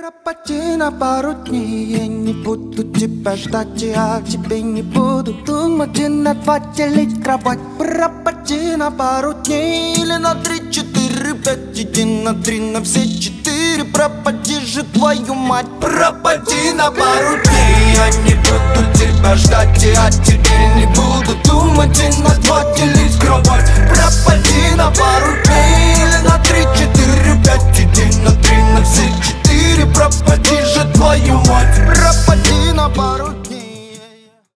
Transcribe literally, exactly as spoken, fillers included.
Пропади на пару дней, я не буду тебя ждать, я о тебе не буду думать и на два делить кровать. Пропади на пару дней или на три, четыре, пять, иди на три, на все четыре. Пропади же, твою мать. Пропади на пару дней, я не буду тебя ждать, я о тебе не буду думать и на два делить кровать. Пропади на пару дней